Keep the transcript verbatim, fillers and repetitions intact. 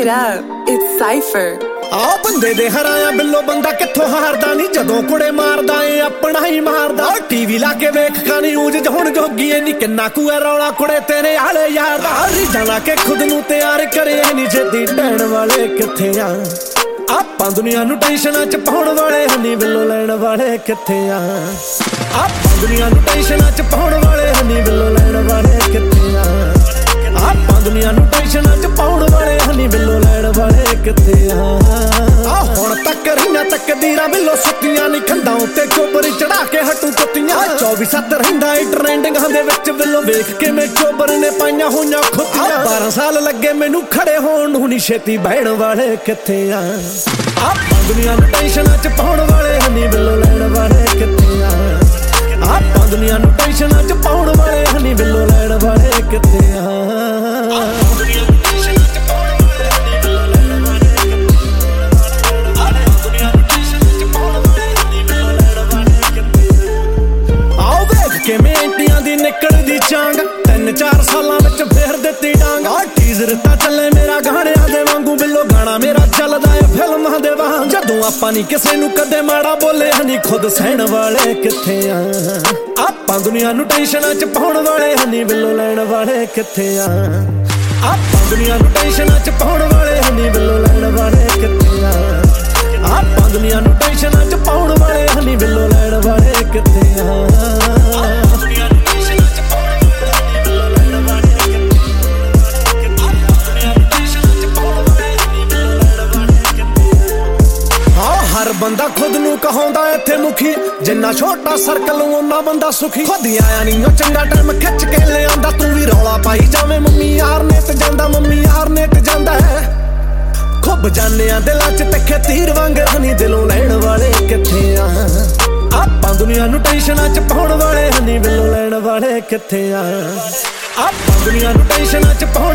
it up, it's Cypher. ਆ ਬੰਦੇ ਦੇ ਹਰਾਇਆ ਬਿੱਲੋ ਬੰਦਾ ਕਿੱਥੋਂ ਹਾਰਦਾ ਨਹੀਂ ਜਦੋਂ ਕੁੜੇ ਮਾਰਦਾ ਏ ਆਪਣਾ ਹੀ ਮਾਰਦਾ ਟੀਵੀ ਲਾ ਕੇ ਵੇਖ ਕਾਨੀ ਊਜ ਹੁਣ ਜੋਗੀ ਏ ਨੀ ਕਿੰਨਾ ਕੁ ਐ ਰੌਲਾ ਕੁੜੇ ਤੇਰੇ ਆਲੇ ਯਾਰ ਦਾ ਰੀਝਾਂ ਲਾ ਕੇ ਖੁਦ ਨੂੰ ਤਿਆਰ ਕਰੇ ਨੀ ਛੇਤੀ ਢਹਿਣ ਵਾਲੇ ਕਿੱਥੇ ਆ ਆਪਾਂ ਦੁਨੀਆ ਨੂੰ ਟੈਨਸ਼ਨਾਂ ਚ ਪਾਉਣ ਵਾਲੇ ਹਨੀ ਬਿੱਲੋ ਲੈਣ ਵਾਲੇ ਕਿੱਥੇ ਆ ਆਪਾਂ ਦੁਨੀਆ ਨੂੰ ਟੈਨਸ਼ਨਾਂ ਚ ਪਾਉਣ ਵਾਲੇ ਹਨੀ ਬਿੱਲੋ ਲੈਣ ਵਾਲੇ ਕਿੱਥੇ ਆ ਆਪਾਂ ਦੁਨੀਆ ਨੂੰ ਟੈਨਸ਼ਨਾਂ ਚ ਪਾਉਣ ਵਾਲੇ ਹਨੀ ਬਿੱਲੋ ਲੈਣ ਵਾਲੇ ਕਿੱਥੇ ਆ ਹੁਣ ਤੱਕ ਰਹੀਆਂ ਤਕਦੀਰਾਂ ਬਿੱਲੋ ਸੁੱਤੀਆਂ ਨੀ ਖੰਡਾਂ ਉੱਤੇ ਚੋਬਰ ਚੜਾ ਕੇ ਹਟੂ ਕੁੱਤੀਆਂ ਚੌਵੀ ਸੱਤ ਰਹਿੰਦਾ ਏ ਟ੍ਰੈਂਡਿੰਗਾਂ ਦੇ ਵਿੱਚ ਬਿੱਲੋ ਵੇਖ ਕੇ ਮੈਂ ਚੋਬਰ ਨੇ ਪਾਈਆਂ ਹੋਈਆਂ ਖੁੱਤੀਆਂ ਬਾਰਾਂ ਸਾਲ ਲੱਗੇ ਮੈਨੂੰ ਖੜੇ ਹੋਣ ਨੂੰ ਨੀ ਛੇਤੀ ਬਹਿਣ ਵਾਲੇ ਕਿੱਥੇ ਆ ਆਪਾਂ ਦੁਨੀਆ ਨੂੰ ਟੈਨਸ਼ਨਾਂ ਚ ਪਾਉਣ ਵਾਲੇ ਹਨੀ ਬਿੱਲੋ ਲੈਣ ਵਾਲੇ ਕਿੱਥੇ ਆ ਆਪਾਂ ਦੁਨੀਆ ਨੂੰ ਟੈਨਸ਼ਨਾਂ ਚ ਪਾਉਣ ਵਾਲੇ ਹਨੀ ਬਿੱਲੋ ਲੈਣ ਵਾਲੇ ਕਿੱਥੇ ਆ ਨਿਕਲਦੀ ਚਾਂਗ ਤਿੰਨ ਚਾਰ ਸਾਲਾਂ ਵਿੱਚ ਫੇਰ ਦਿੱਤੀ ਡਾਂਗ ਆ ਟੀਜ਼ਰ ਤਾਂ ਚੱਲੇ ਮੇਰਾ ਗਾਣਿਆਂ ਦੇ ਵਾਂਗੂ ਬਿੱਲੋ ਗਾਣਾ ਮੇਰਾ ਚੱਲਦਾ ਏ ਫਿਲਮਾਂ ਦੇ ਵਾਂਗ ਜਦੋਂ ਆਪਾਂ ਨਹੀਂ ਕਿਸੇ ਨੂੰ ਕਦੇ ਮਾੜਾ ਬੋਲੇ ਹਨੀ ਖੁਦ ਸਹਿਣ ਵਾਲੇ ਕਿੱਥੇ ਆ ਆਪਾਂ ਦੁਨੀਆ ਨੂੰ ਟੈਨਸ਼ਨਾਂ ਚ ਪਾਉਣ ਵਾਲੇ ਹਨੀ ਬਿੱਲੋ ਲੈਣ ਵਾਲੇ ਕਿੱਥੇ ਆ ਆਪਾਂ ਦੁਨੀਆ ਨੂੰ ਟੈਨਸ਼ਨਾਂ ਚ ਪਾਉਣ ਵਾਲੇ ਹਨੀ ਬਿੱਲੋ ਲੈਣ ਵਾਲੇ ਕਿੱਥੇ ਆ ਆਪਾਂ ਦੁਨੀਆ ਨੂੰ ਟੈਨਸ਼ਨਾਂ ਚ ਪਾਉਣ ਵਾਲੇ ਹਨੀ ਬਿੱਲੋ ਲੈਣ ਵਾਲੇ ਕਿੱਥੇ ਆ ਹਰ ਬੰਦਾ ਖੁਦ ਨੂੰ ਕਹਾਉਂਦਾ ਇੱਥੇ ਮੁਖੀ ਜਿੰਨਾ ਛੋਟਾ ਸਰਕਲ ਉਹਨਾਂ ਬੰਦਾ ਸੁਖੀ ਖੁਦ ਆਇਆ ਨਹੀਂ ਉਹ ਚੰਗਾ ਟਾਈਮ ਖਿੱਚ ਕੇ ਲਿਆਂਦਾ ਤੂੰ ਵੀ ਰੌਲਾ ਪਾਈ ਜਾਵੇਂ ਮੰਮੀ ਯਾਰ ਨੇ ਤੇ ਜਾਂਦਾ ਮੰਮੀ ਯਾਰ ਨੇ ਤੇ ਜਾਂਦਾ ਹੈ ਖੁੱਬ ਜਾਨਿਆਂ ਦਿਲਾਂ ਚ ਤਿੱਖੇ ਤੀਰ ਵਾਂਗ ਹਨੀ ਦਿਲੋਂ ਲੈਣ ਵਾਲੇ ਕਿੱਥੇ ਆ ਆਪਾਂ ਦੁਨੀਆ ਨੂੰ ਟੈਨਸ਼ਨਾਂ ਚ ਪਾਉਣ ਵਾਲੇ ਹਨੀ ਬਿੱਲੋ ਲੈਣ ਵਾਲੇ ਕਿੱਥੇ ਆ ਆਪਾਂ ਦੁਨੀਆ ਨੂੰ ਟੈਨਸ਼ਨਾਂ ਚ ਪਾਉਣ